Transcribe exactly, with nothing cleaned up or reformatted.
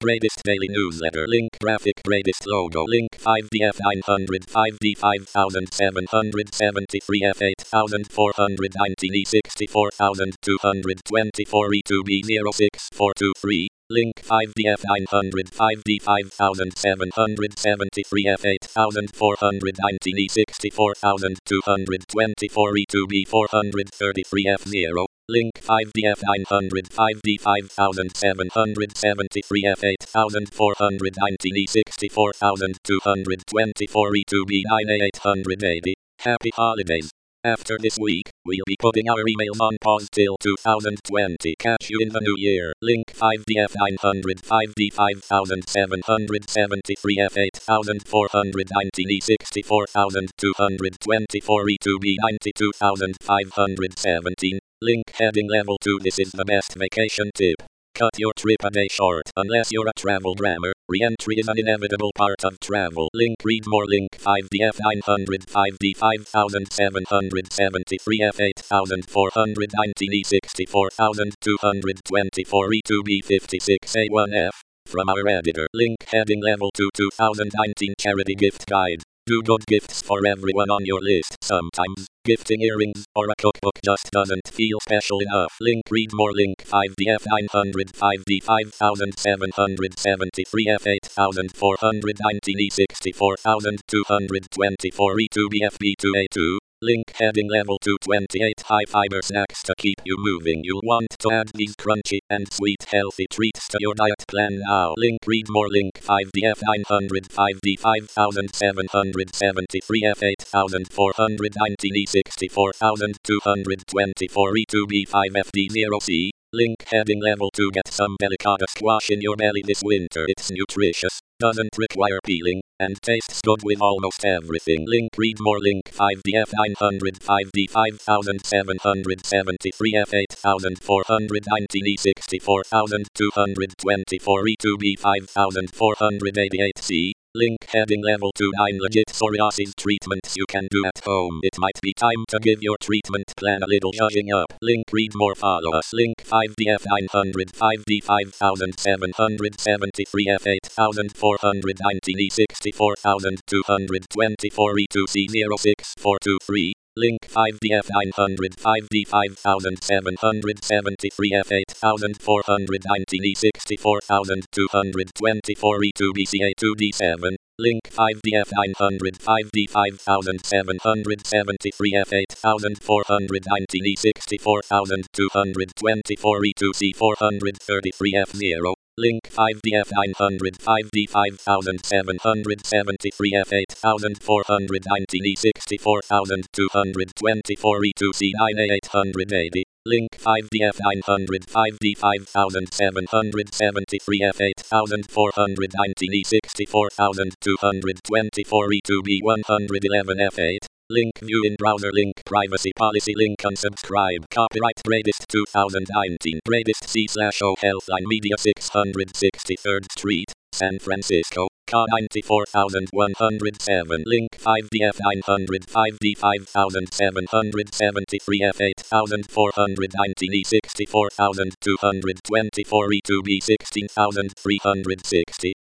Bradist Daily Newsletter link. Graphic Bradist logo link. five D F nine hundred five D five thousand seven hundred seventy-three F eight thousand four hundred nineteen E sixty-four thousand two hundred twenty-four E two B zero six four two three. Link. five D F nine hundred five D five thousand seven hundred seventy-three F eight thousand four hundred nineteen E sixty-four thousand two hundred twenty-four E two B four hundred thirty-three F zero. Link. five D F nine hundred five D five thousand seven hundred seventy-three F eight thousand four hundred nineteen E sixty-four thousand two hundred twenty-four E two B nine eight eighty. Happy holidays. After this week, we'll be putting our emails on pause till two thousand twenty. Catch you in the new year. Link. five D F nine hundred five D five thousand seven hundred seventy-three F eight thousand four hundred nineteen E sixty-four thousand two hundred twenty-four E two B ninety-two thousand five hundred seventeen. Link. Heading level two. This is the best vacation tip. Cut your trip a day short unless you're a travel grammar. Re-entry is an inevitable part of travel. Link. Read more. Link. five D F nine hundred five D five thousand seven hundred seventy-three F eight thousand four hundred nineteen E sixty-four thousand two hundred twenty-four E two B fifty-six A one F. From our editor. Link. Heading level two two thousand nineteen Charity Gift Guide. Do good gifts for everyone on your list. Sometimes, gifting earrings or a cookbook just doesn't feel special enough. Link. Read more. Link. five D F nine hundred five D five thousand seven hundred seventy-three F eight thousand four hundred nineteen E sixty-four thousand two hundred twenty-four E two B F B two A two. Link. Heading level two twenty-eight High fiber snacks to keep you moving. You'll want to add these crunchy and sweet healthy treats to your diet plan now. Link. Read more. Link. five D F nine hundred five D five thousand seven hundred seventy-three F eight thousand four hundred nineteen E sixty-four thousand two hundred twenty-four E two B five F D zero C. Link. Heading level two. Get some delicata squash in your belly this winter. It's nutritious, doesn't require peeling, and tastes good with almost everything. Link. Read more. Link. five D F nine hundred five D five thousand seven hundred seventy-three F eight thousand four hundred nineteen E sixty-four thousand two hundred twenty-four E two B five thousand four hundred eighty-eight C. Link. Heading level two. nine Legit psoriasis treatments you can do at home. It might be time to give your treatment plan a little zhuzhing up. Link. Read more. Follow us. Link. five D F nine hundred five D five thousand seven hundred seventy-three F eight thousand four hundred nineteen E sixty-four thousand two hundred twenty-four E two C zero six four two three. Link. five D F nine hundred five D five thousand seven hundred seventy-three F eight thousand four hundred nineteen E sixty-four thousand two hundred twenty-four E two B C A two D seven. Link. five D F nine hundred five D five thousand seven hundred seventy-three F eight thousand four hundred nineteen E sixty-four thousand two hundred twenty-four E two C four hundred thirty-three F zero. Link. five D F nine hundred five D five thousand seven hundred seventy-three F eight thousand four hundred nineteen E sixty-four thousand two hundred twenty-four E two C nine eight eighty. Link. five D F nine hundred five D five thousand seven hundred seventy-three F eight thousand four hundred nineteen E sixty-four thousand two hundred twenty-four E two B one hundred eleven F eight. Link. View in browser. Link. Privacy policy. Link. Unsubscribe. Copyright Bradist two thousand nineteen. Bradist C slash O Healthline Media six hundred sixty-third Street, San Francisco, C A ninety-four thousand one hundred seven. Link. five D F nine hundred five D five thousand seven hundred seventy-three F eight thousand four hundred nineteen E sixty-four thousand two hundred twenty-four E two B sixteen thousand three hundred sixty.